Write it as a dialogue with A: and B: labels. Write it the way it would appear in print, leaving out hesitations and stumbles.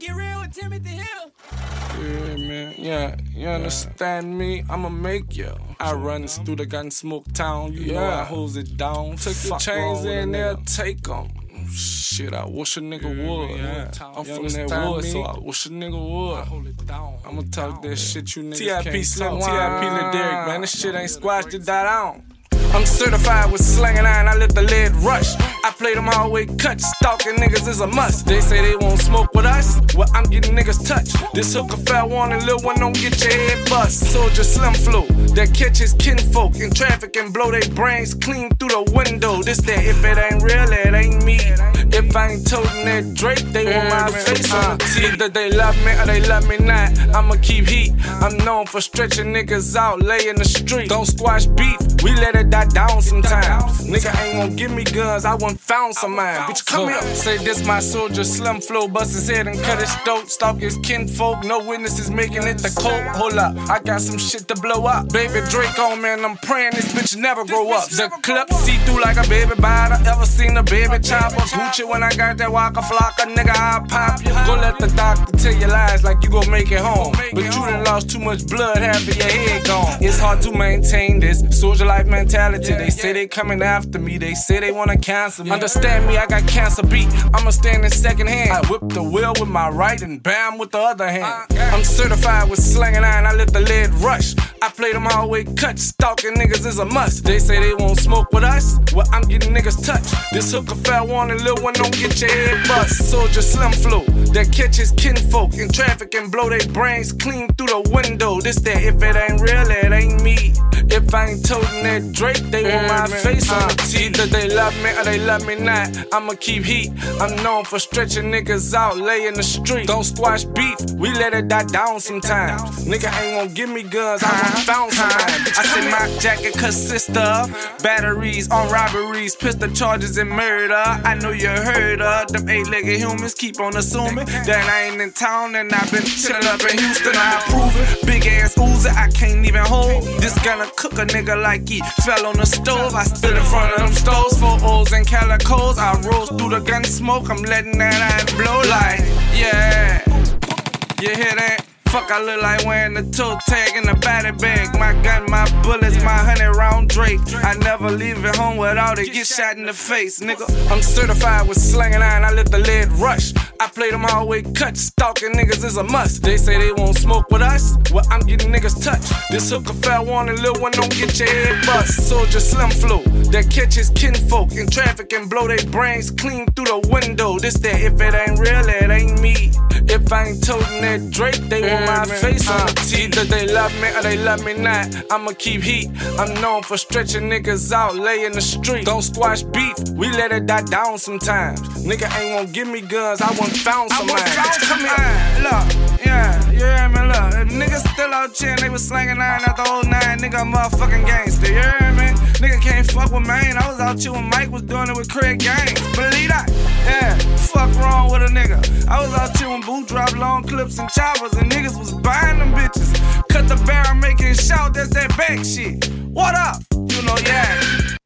A: Get real with Timothy Hill.
B: Yeah, man. Yeah, you understand me? I'ma make ya. I runs through the gun smoke town. You know I holds it down. Took your chains in there, take 'em. Shit, I wish a nigga would. I'm from that wood, so I wish a nigga would. I'ma talk that shit you niggas can't Slim, talk. TIP Lil Derek, man. This shit ain't squashed, it died out. I'm certified with slanging iron, I let the lead rush. I play them hallway cuts, stalking niggas is a must. They say they won't smoke with us, well I'm getting niggas touched. This hook a fair warning, little one don't get your head bust. Soldier Slim flow, that catches kinfolk in traffic and blow their brains clean through the window. This that if it ain't real, it ain't me. If I ain't toting that Drake, they want my face on the T. Either they love me or they love me not, I'ma keep heat. I'm known for stretching niggas out, lay in the street. Don't squash beef, we let it die down sometimes. Nigga ain't gon' give me guns, I want found some mine. Bitch, come here. Say this my soldier, Slim flow, bust his head and cut his throat. Stalk his kinfolk, no witnesses making it the cold. Hold up, I got some shit to blow up. Baby Drake on me and I'm praying this bitch never grow up. The clip see through like a baby biter. Ever seen a baby chopper? Gucci when I got that Waka Flocka, nigga, I'll pop you. Go let the doctor tell you lies like you gon' make it home. But you done lost too much blood, half of your head gone. It's hard to maintain this soldier life mentality. They say they coming after me, they say they wanna cancel me. Understand me, I got cancer beat, I'ma stand in second hand. I whip the wheel with my right and bam with the other hand. I'm certified with slanging iron, I let the lead rush. I play them hallway cuts, stalking niggas is a must. They say they won't smoke with us, well I'm getting niggas touched. This hook a fair warning, little one don't get your head bust. Soldier Slim flow, that catches kinfolk in traffic and blow their brains clean through the window. This that if it ain't real, it ain't me. If I ain't toting that Drake, they want my face on the T. Either they love me or they love me not, I'ma keep heat. I'm known for stretching niggas out, lay in the street. Don't squash beef, we let it die down sometimes. Nigga ain't gon' give me guns, I want found some mine. I say my jacket consists of batteries on robberies, pistol charges and murder. I know you heard of them 8-legged humans, keep on assuming that I ain't in town and I've been chillin' up in Houston. I prove it, big ass Uzi, I can't even hold. This gonna cook a nigga like he fell on the stove. I stood in front of them stoves, 4 O's and calicos. I rose through the gun smoke, I'm letting that iron blow like, yeah. You hear that? Fuck, I look like wearing the toe tag in the body bag. My gun, my bullets, my 100-round Drake. I never leave it home without it get shot in the face, nigga. I'm certified with slanging iron, I let the lead rush. I play them hallway cuts, stalking niggas is a must. They say they won't smoke with us, well I'm getting niggas touched. This hook a fair warning, little one don't get your head bust. Soldier Slim flow, that catches kinfolk in traffic and blow their brains clean through the window. This that if it ain't real, it ain't me. If I ain't toting that Drake, they want my face on the T. Either they love me or they love me not, I'ma keep heat. I'm known for stretching niggas out, lay in the street. Don't squash beef, we let it die down sometimes. Nigga ain't gon' give me guns, I want found some mine. Come here, look, yeah, you hear me, look. If niggas still out here and they was slanging iron at the whole 9, nigga, I'm a motherfucking gangster, you hear me? Nigga can't fuck with Maine, I was out here when Mike was doing it with Craig Gaines. Believe that? Yeah, fuck wrong with a nigga. I was out here when Boo dropped long clips and choppers and niggas was buying them bitches. Cut the barrel, make it shout, that's that back shit. What up? You know, yeah.